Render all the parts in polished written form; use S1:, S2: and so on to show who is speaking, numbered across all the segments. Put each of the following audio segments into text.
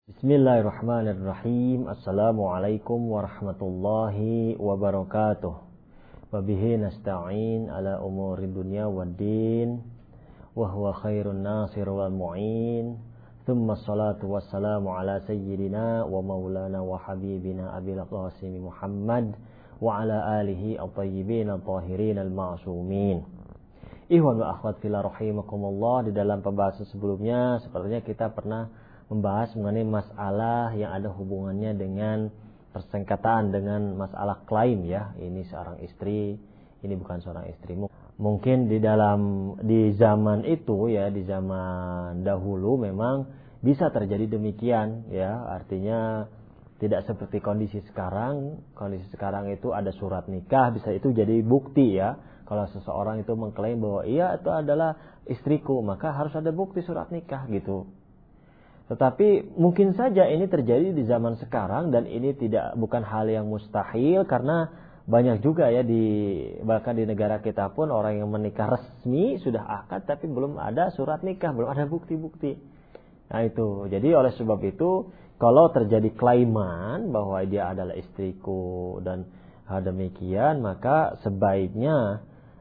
S1: Bismillahirrahmanirrahim. Assalamualaikum warahmatullahi wabarakatuh. Wabihi nasta'in ala umuri dunya waddin. Wa huwa khairun nasir wal mu'in. Thumma salatu wassalamu ala sayyidina wa maulana wa habibina Abil Qasim Muhammad wa ala alihi at-tayyibin at-tahirin al-ma'sumin. Ikhwan wa akhwat fillah rahimakumullah. Di dalam pembahasan sebelumnya sepertinya kita pernah membahas mengenai masalah yang ada hubungannya dengan persengketaan, dengan masalah klaim ya. Ini seorang istri, ini bukan seorang istrimu. Mungkin di zaman itu ya, di zaman dahulu memang bisa terjadi demikian ya. Artinya tidak seperti kondisi sekarang. Kondisi sekarang itu ada surat nikah, bisa itu jadi bukti ya. Kalau seseorang itu mengklaim bahwa iya itu adalah istriku, maka harus ada bukti surat nikah gitu. Tetapi mungkin saja ini terjadi di zaman sekarang dan ini bukan hal yang mustahil, karena banyak juga ya bahkan di negara kita pun orang yang menikah resmi sudah akad tapi belum ada surat nikah, belum ada bukti-bukti. Nah itu, jadi oleh sebab itu kalau terjadi klaiman bahwa dia adalah istriku dan demikian, maka sebaiknya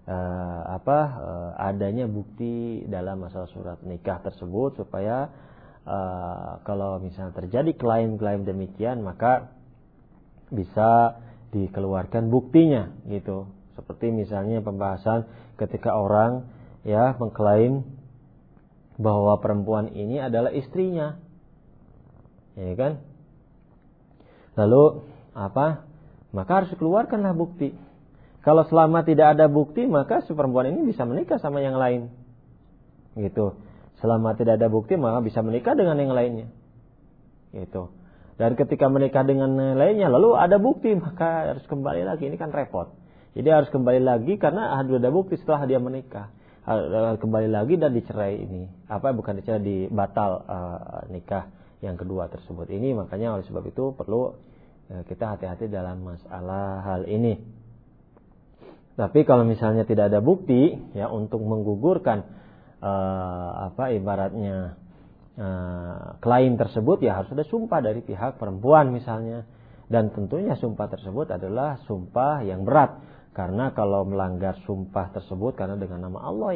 S1: adanya bukti dalam masalah surat nikah tersebut supaya kalau misalnya terjadi klaim-klaim demikian maka bisa dikeluarkan buktinya gitu. Seperti misalnya pembahasan ketika orang ya mengklaim bahwa perempuan ini adalah istrinya, ya kan? Lalu maka harus dikeluarkanlah bukti. Kalau selama tidak ada bukti maka si perempuan ini bisa menikah sama yang lain, gitu. Selama tidak ada bukti maka bisa menikah dengan yang lainnya, gitu. Dan ketika menikah dengan yang lainnya lalu ada bukti maka harus kembali lagi, ini kan repot. Jadi harus kembali lagi karena ada bukti setelah dia menikah, kembali lagi dan dicerai ini. Bukan dicerai, dibatal nikah yang kedua tersebut. Ini makanya oleh sebab itu perlu kita hati-hati dalam masalah hal ini. Tapi kalau misalnya tidak ada bukti ya untuk menggugurkan ibaratnya klaim tersebut, ya harus ada sumpah dari pihak perempuan misalnya, dan tentunya sumpah tersebut adalah sumpah yang berat, karena kalau melanggar sumpah tersebut karena dengan nama Allah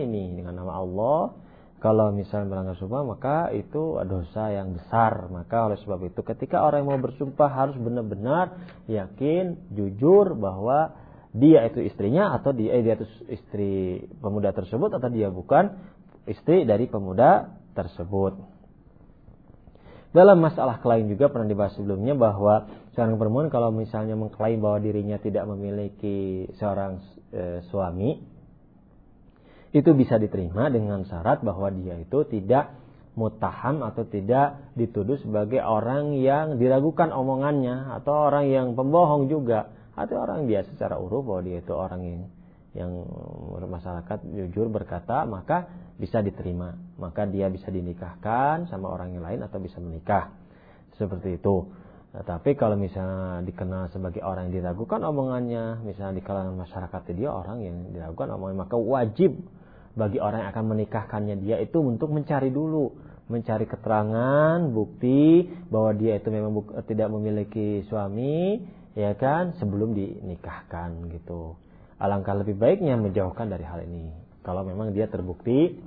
S1: kalau misalnya melanggar sumpah maka itu dosa yang besar. Maka oleh sebab itu ketika orang yang mau bersumpah harus benar-benar yakin, jujur bahwa dia itu istrinya atau dia itu istri pemuda tersebut atau dia bukan istri dari pemuda tersebut. Dalam masalah klaim juga pernah dibahas sebelumnya bahwa seorang perempuan kalau misalnya mengklaim bahwa dirinya tidak memiliki seorang suami, itu bisa diterima dengan syarat bahwa dia itu tidak muttaham atau tidak dituduh sebagai orang yang diragukan omongannya, atau orang yang pembohong juga, atau orang biasa secara uruf bahwa dia itu orang yang masyarakat jujur berkata, maka bisa diterima, maka dia bisa dinikahkan sama orang yang lain atau bisa menikah seperti itu. Tapi kalau misalnya dikenal sebagai orang yang diragukan omongannya, misalnya di kalangan masyarakat dia orang yang diragukan omongannya, maka wajib bagi orang yang akan menikahkannya dia itu untuk mencari keterangan, bukti bahwa dia itu memang tidak memiliki suami, ya kan, sebelum dinikahkan gitu. Alangkah lebih baiknya menjauhkan dari hal ini kalau memang dia terbukti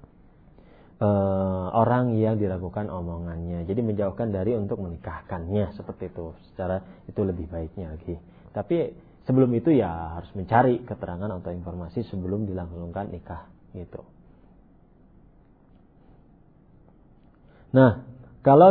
S1: orang yang diragukan omongannya. Jadi menjauhkan dari untuk menikahkannya seperti itu. Secara itu lebih baiknya lagi. Tapi sebelum itu ya harus mencari keterangan atau informasi sebelum dilangsungkan nikah gitu. Nah, kalau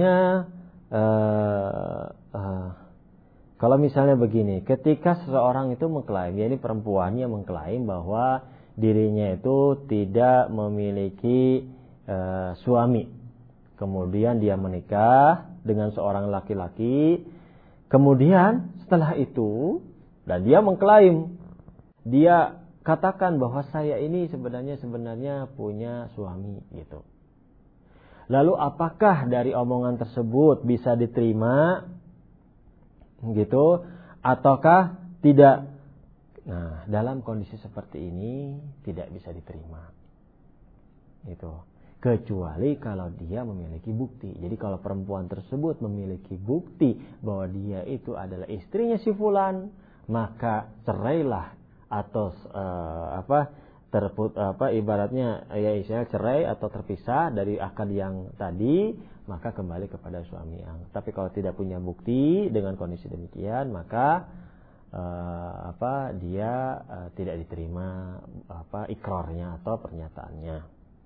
S1: misalnya begini, ketika seseorang itu mengklaim, ya ini perempuannya mengklaim bahwa dirinya itu tidak memiliki suami, kemudian dia menikah dengan seorang laki-laki, kemudian setelah itu dan dia mengklaim, dia katakan bahwa saya ini sebenarnya punya suami gitu. Lalu apakah dari omongan tersebut bisa diterima gitu ataukah tidak? Nah, dalam kondisi seperti ini tidak bisa diterima gitu. kecuali kalau dia memiliki bukti. Jadi kalau perempuan tersebut memiliki bukti bahwa dia itu adalah istrinya si fulan, maka cerailah atau ibaratnya ya istilahnya cerai atau terpisah dari akad yang tadi, maka kembali kepada suami yang. Tapi kalau tidak punya bukti dengan kondisi demikian, maka dia tidak diterima ikrarnya atau pernyataannya.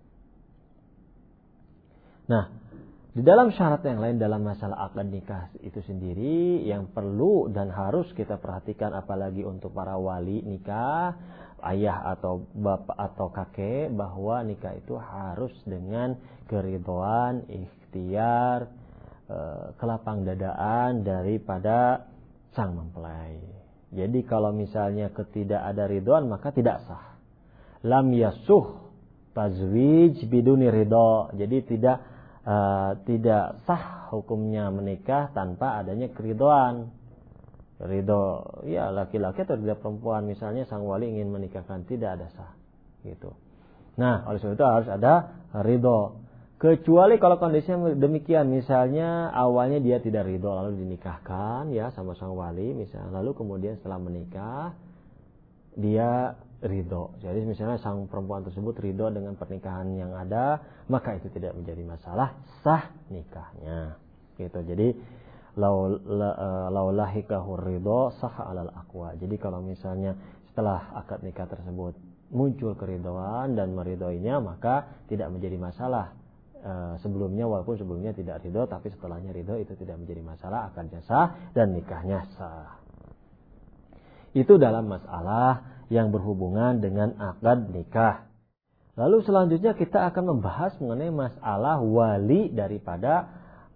S1: Nah, di dalam syarat yang lain dalam masalah akad nikah itu sendiri yang perlu dan harus kita perhatikan, apalagi untuk para wali nikah, ayah atau bapak atau kakek, bahwa nikah itu harus dengan keridhaan, ikhtiar, kelapang dadaan daripada sang mempelai. Jadi kalau misalnya ketidak ada ridhaan maka tidak sah. Lam yasuh tazwij biduni ridha. Jadi tidak sah hukumnya menikah tanpa adanya keridhaan. Ridho ya laki-laki atau tidak perempuan, misalnya sang wali ingin menikahkan, tidak ada sah gitu. Nah, oleh sebab itu harus ada ridho. Kecuali kalau kondisinya demikian, misalnya awalnya dia tidak ridho lalu dinikahkan ya sama sang wali misalnya, lalu kemudian setelah menikah dia ridho. Jadi misalnya sang perempuan tersebut ridho dengan pernikahan yang ada, maka itu tidak menjadi masalah, sah nikahnya gitu. Jadi laulahikahur ridho sah alal aqwa. Jadi kalau misalnya setelah akad nikah tersebut muncul keridhaan dan meridhoinya, maka tidak menjadi masalah. Sebelumnya walaupun sebelumnya tidak ridho, tapi setelahnya ridho, itu tidak menjadi masalah, akadnya sah dan nikahnya sah. Itu dalam masalah yang berhubungan dengan akad nikah. Lalu selanjutnya kita akan membahas mengenai masalah wali daripada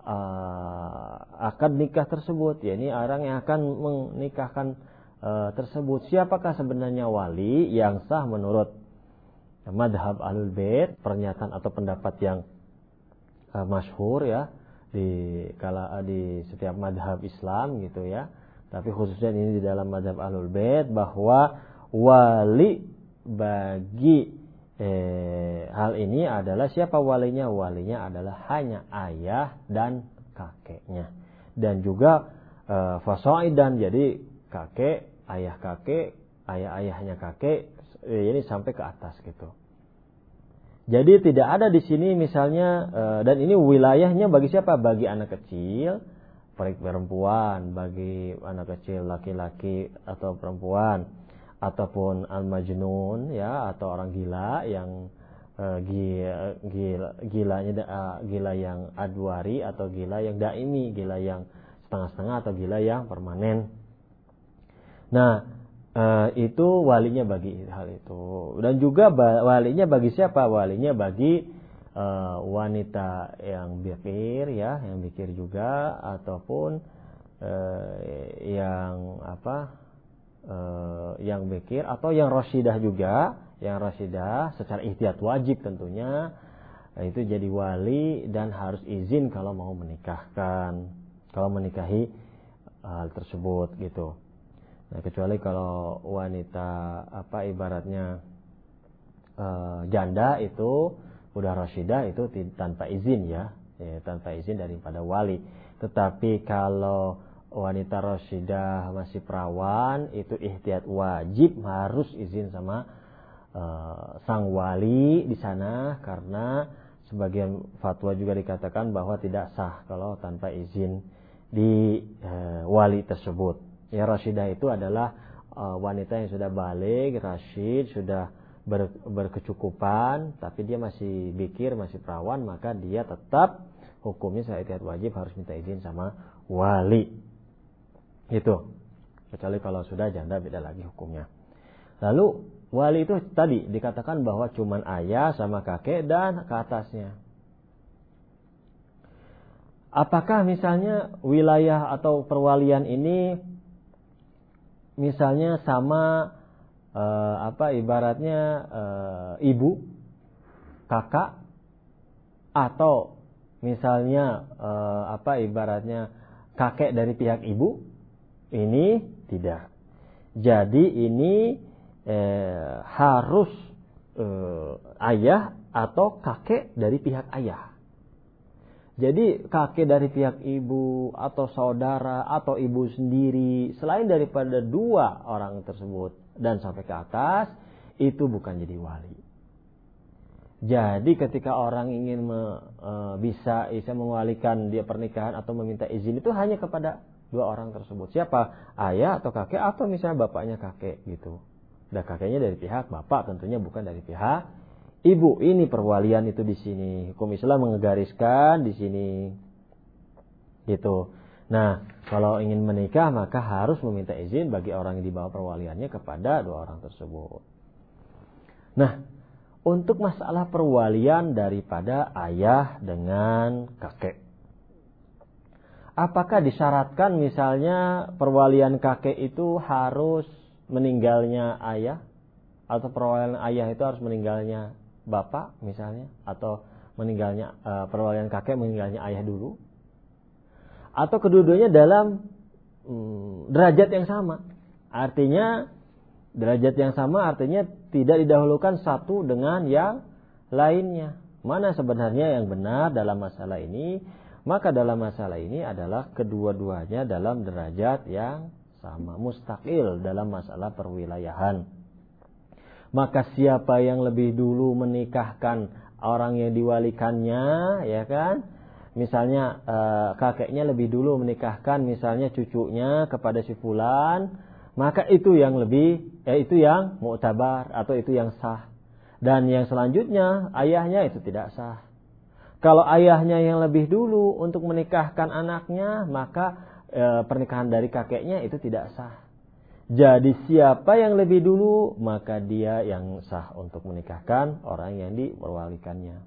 S1: akad nikah tersebut. Ya, ini orang yang akan menikahkan tersebut. Siapakah sebenarnya wali yang sah menurut madhab Ahlul Bait, pernyataan atau pendapat yang masyhur ya di setiap madhab Islam gitu ya. Tapi khususnya ini di dalam madhab Ahlul Bait, bahwa wali bagi hal ini adalah siapa walinya? Walinya adalah hanya ayah dan kakeknya. Dan juga fasaidan, jadi kakek, ayahnya kakek, ini sampai ke atas gitu. Jadi tidak ada di sini misalnya, dan ini wilayahnya bagi siapa? Bagi anak kecil, perempuan, bagi anak kecil laki-laki atau perempuan, ataupun al-majnun ya, atau orang gila yang gila yang adwari, atau gila yang daimi, gila yang setengah-setengah, atau gila yang permanen. Nah, itu walinya bagi hal itu. Dan juga walinya bagi siapa? Walinya bagi wanita yang bikir ya, yang bikir juga, ataupun yang bikir atau yang rasyidah juga, yang rasyidah secara ihtiyat wajib tentunya, itu jadi wali dan harus izin kalau mau menikahkan, kalau menikahi hal tersebut gitu. Nah, kecuali kalau wanita ibaratnya janda itu udah rasyidah, itu tanpa izin ya, tanpa izin daripada wali. Tetapi kalau wanita rasyidah masih perawan, itu ihtiyat wajib harus izin sama sang wali di sana, karena sebagian fatwa juga dikatakan bahwa tidak sah kalau tanpa izin di wali tersebut. Ya, rasyidah itu adalah wanita yang sudah baligh, rasyid, sudah berkecukupan, tapi dia masih bikir, masih perawan, maka dia tetap hukumnya secara ihtiyat wajib harus minta izin sama wali. Itu. Kecuali kalau sudah janda, beda lagi hukumnya. Lalu wali itu tadi dikatakan bahwa cuman ayah sama kakek dan ke atasnya. Apakah misalnya wilayah atau perwalian ini misalnya sama ibaratnya ibu, kakak, atau misalnya ibaratnya kakek dari pihak ibu? Ini tidak. Jadi ini harus ayah atau kakek dari pihak ayah. Jadi kakek dari pihak ibu atau saudara atau ibu sendiri selain daripada dua orang tersebut dan sampai ke atas itu bukan jadi wali. Jadi ketika orang ingin bisa mewalikan dia pernikahan atau meminta izin itu hanya kepada dua orang tersebut. Siapa? Ayah atau kakek atau misalnya bapaknya kakek gitu. Dan kakeknya dari pihak bapak tentunya bukan dari pihak ibu. Ini perwalian itu di sini. Hukum Islam menggariskan di sini. Gitu. Nah, kalau ingin menikah maka harus meminta izin bagi orang yang dibawa perwaliannya kepada dua orang tersebut. Nah, untuk masalah perwalian daripada ayah dengan kakek. Apakah disyaratkan misalnya perwalian kakek itu harus meninggalnya ayah? Atau perwalian ayah itu harus meninggalnya bapak misalnya? Atau meninggalnya perwalian kakek meninggalnya ayah dulu? Atau kedua-duanya dalam derajat yang sama? Artinya derajat yang sama artinya tidak didahulukan satu dengan yang lainnya. Mana sebenarnya yang benar dalam masalah ini? Maka dalam masalah ini adalah kedua-duanya dalam derajat yang sama, mustaqil dalam masalah perwilayahan. Maka siapa yang lebih dulu menikahkan orang yang diwalikannya, ya kan? Misalnya kakeknya lebih dulu menikahkan misalnya cucunya kepada si fulan, maka itu yang itu yang mu'tabar atau itu yang sah. Dan yang selanjutnya ayahnya itu tidak sah. Kalau ayahnya yang lebih dulu untuk menikahkan anaknya, maka pernikahan dari kakeknya itu tidak sah. Jadi siapa yang lebih dulu, maka dia yang sah untuk menikahkan orang yang diperwalikannya.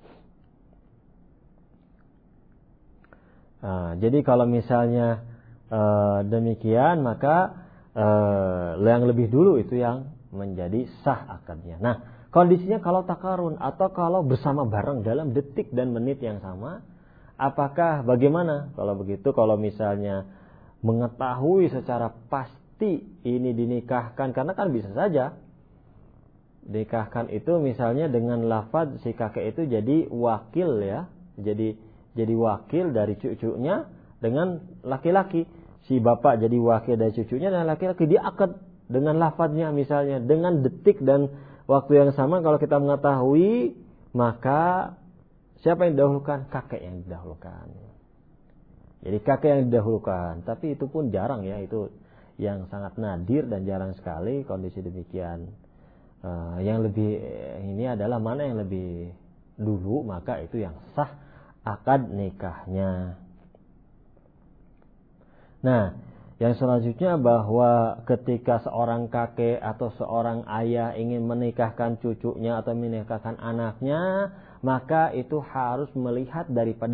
S1: Jadi kalau misalnya demikian, maka yang lebih dulu itu yang menjadi sah akadnya. Nah, kondisinya kalau takarun atau kalau bersama bareng dalam detik dan menit yang sama, apakah bagaimana? Kalau begitu, kalau misalnya mengetahui secara pasti ini dinikahkan, karena kan bisa saja dinikahkan itu misalnya dengan lafaz si kakek itu jadi wakil ya, jadi wakil dari cucunya dengan laki-laki. Si bapak jadi wakil dari cucunya dan laki-laki, dia akad dengan lafadznya misalnya dengan detik dan waktu yang sama. Kalau kita mengetahui, maka siapa yang didahulukan? Kakek yang didahulukan. Jadi kakek yang didahulukan. Tapi itu pun jarang ya, itu yang sangat nadir dan jarang sekali kondisi demikian. Yang lebih ini adalah mana yang lebih dulu, maka itu yang sah akad nikahnya. Nah, yang selanjutnya bahwa ketika seorang kakek atau seorang ayah ingin menikahkan cucunya atau menikahkan anaknya, maka itu harus melihat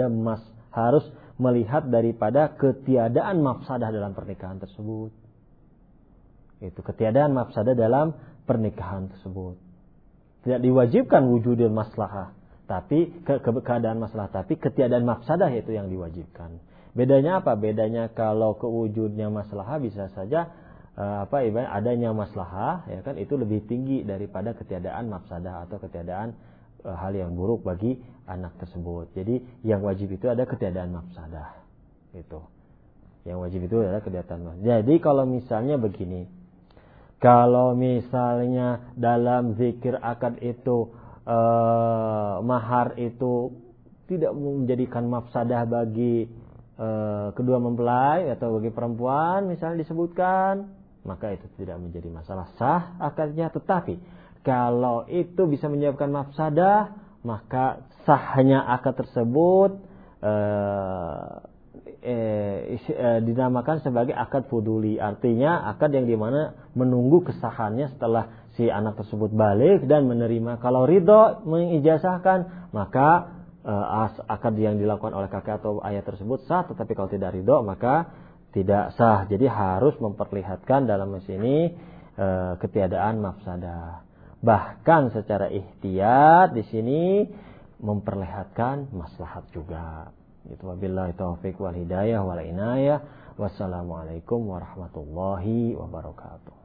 S1: daripada ketiadaan mafsadah dalam pernikahan tersebut. Itu ketiadaan mafsadah dalam pernikahan tersebut. Tidak diwajibkan wujudul maslahah, tapi keadaan masalah, tapi ketiadaan mafsadah itu yang diwajibkan. Bedanya apa? Bedanya kalau kewujudnya maslahah bisa saja ibarat adanya maslahah ya kan, itu lebih tinggi daripada ketiadaan mafsadah atau ketiadaan hal yang buruk bagi anak tersebut. Jadi yang wajib itu ada ketiadaan mafsadah. Itu. Yang wajib itu adalah ketiadaan mafsadah. Jadi kalau misalnya begini, kalau misalnya dalam zikir akad itu mahar itu tidak menjadikan mafsadah bagi kedua mempelai atau bagi perempuan misalnya disebutkan, maka itu tidak menjadi masalah, sah akadnya. Tetapi kalau itu bisa menyebabkan mafsadah, maka sahnya akad tersebut dinamakan sebagai akad fuduli. Artinya akad yang dimana menunggu kesahannya setelah si anak tersebut balik dan menerima. Kalau ridho mengijazahkan, maka akad yang dilakukan oleh kakek atau ayah tersebut sah. Tetapi kalau tidak ridho, maka tidak sah. Jadi harus memperlihatkan dalam sini ketiadaan mafsadah. Bahkan secara ihtiyat di sini memperlihatkan maslahat juga. Itu wabillahi taufiq wal hidayah wal inayah. Wassalamualaikum warahmatullahi wabarakatuh.